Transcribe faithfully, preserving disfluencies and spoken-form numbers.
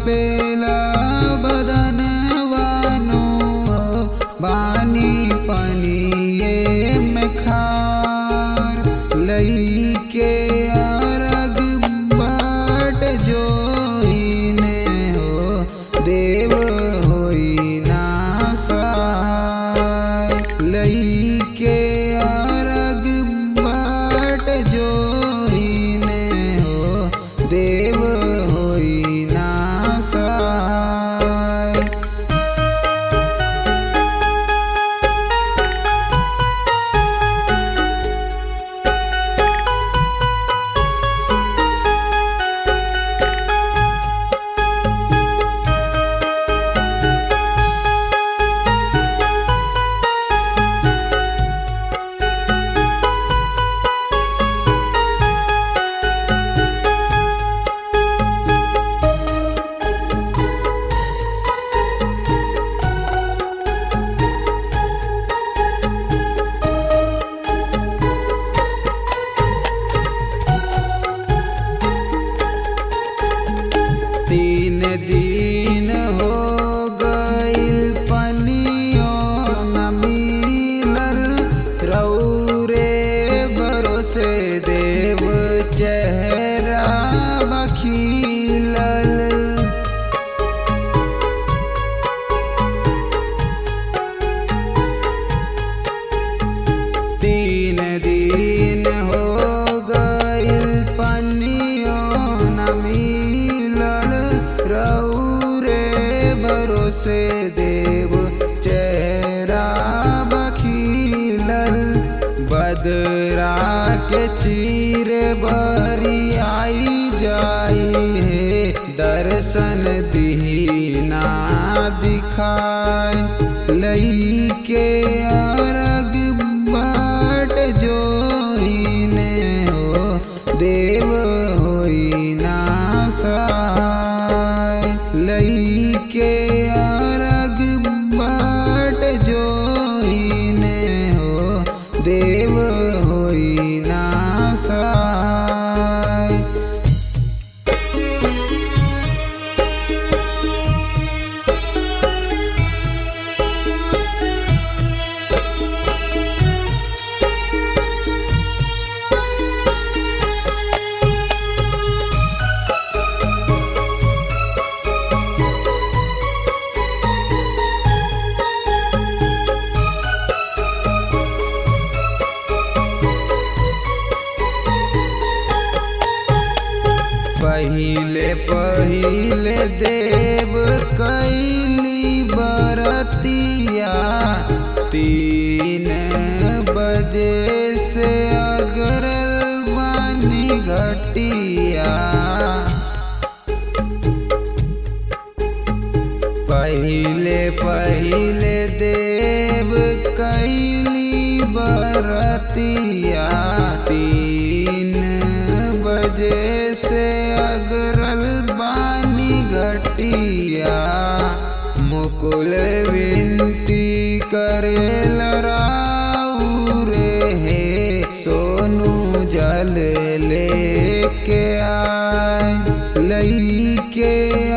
कापेला बदनवानो बानी पनिये में खार लईके अरग बाट जोइने हो देव होई ना सार लईके अरग बाट जोइने हो देव होई ना सार। तीन दिन हो गइल पनियो न मिलल रौरे भरोसे देव चेहरा बखिलल तीन दिन हो गइल पनियो न मिलल रौरे भरोसे देव चेहरा बखिलल बदरा के चीर बरी आई जाई है दर्शन दीना दिखाए लईके अरग बाट जोइने हो देव होई ना सार लईके अरग बाट जोइने हो देव होई ना सार। पहिले पहिले देव कैली बरतिया तीन बजे से अगरल बानी घटिया पहिले पहिले देव कैली बरतिया तीन बजे से अगरल बानी घटिया मुकुल विनती करे लराउरे हे सोनू जल लेके आए लईके